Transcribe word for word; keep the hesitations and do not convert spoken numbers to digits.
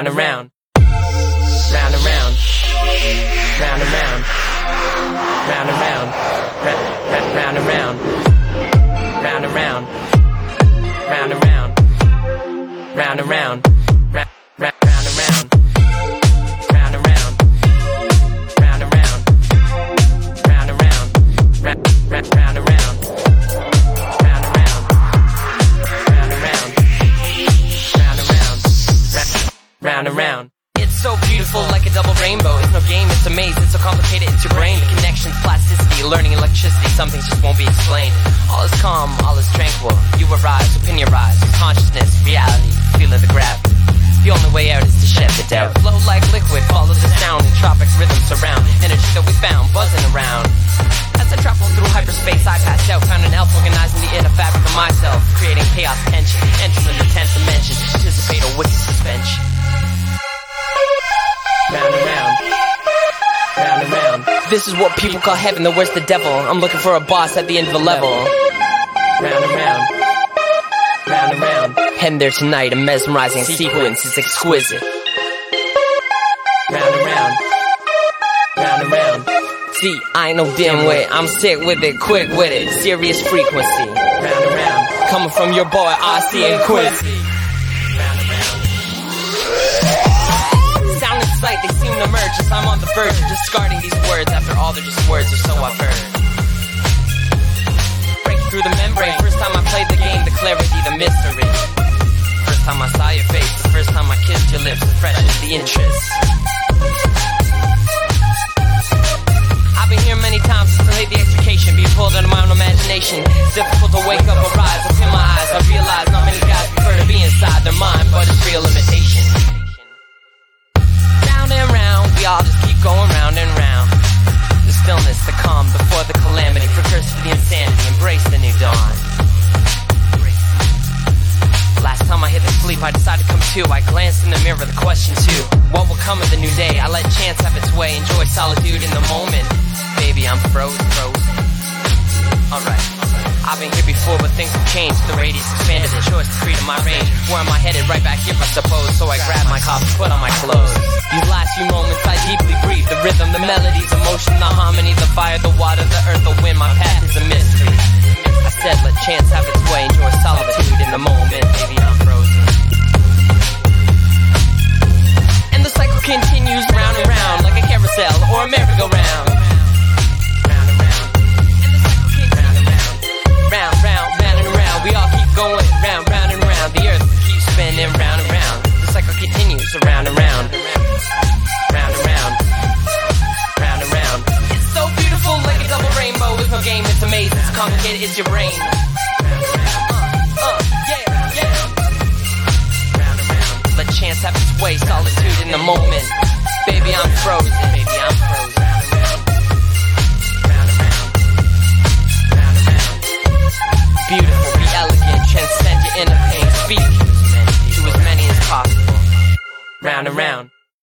round and round, round and round, round and round, round and round, round and round, round and round, round and round, round and round, round round and round, round and round, round and round, round and round, round round and round, round and round, round and round, round and round, round and round. It's so beautiful, like a double rainbow. It's no game, it's a maze, it's so complicated, it's your brain. The connections, plasticity, learning electricity, some things just won't be explained. All is calm, all is tranquil. You arise, opinion rise, consciousness, reality, feeling the gravity. The only way out is to shed the doubt. Flow like liquid, follow the sound, and tropic rhythms surround. Energy that we found, buzzing around. As I travel through hyperspace, I passed out, found an elf organizing the inner fabric of myself, creating chaos, tension, entering the tenth dimension, anticipate a wicked suspension. Round and round, round and round. This is what people call heaven, the worst the devil. I'm looking for a boss at the end of the level. Round and round, round and round. Heading there tonight, a mesmerizing sequence, it's exquisite. Round and round, round and round. See, I ain't no dim wit, I'm sick with it, quick with it, serious frequency. Round and round, coming from your boy, R C and Quiz. Sight, they seem to merge as I'm on the verge of discarding these words. After all, they're just words, or so I've heard. Breaking through the membrane, first time I played the game, the clarity, the mystery. First time I saw your face, the first time I kissed your lips, the fresh is the interest. I've been here many times since I laid the extrication, being pulled out of my own imagination. It's difficult to wake up or rise, open my eyes, I realize not many guys prefer to be inside their mind, but it's real imitation. And round, we all just keep going round and round. The stillness, the calm before the calamity, precursor to the insanity, embrace the new dawn. Last time I hit the sleep, I decided to come to. I glanced in the mirror, the question too, what will come of the new day? I let chance have its way, enjoy solitude in the moment. Baby, I'm frozen, frozen. Alright, I've been here before, but things have changed. The radius expanded, the choice to freedom, my range. Where am I headed? Right back here, I suppose. So I grab my coffee, put on my clothes. These last few moments I deeply breathe. The rhythm, the melodies, emotion, the harmony, the fire, the water, the earth, the wind. My path is a mystery. I said let chance have its way, enjoy solitude in the moment. Baby, I'm frozen. And the cycle continues round and round, like a carousel or a merry-go-round. Round, round, round and round, we all keep going round, round and round. The earth keeps spinning round and round. The cycle continues around and round, round and round, round and round. It's so beautiful, like a double rainbow. It's no game, it's amazing, it's complicated, it's your brain. Uh, uh, yeah, yeah. Round and round. Let chance have its way, solitude in the moment. Baby, I'm frozen, baby, I'm frozen. Beautiful, be elegant, transcend your inner pain, speak to as many as possible. Round and round.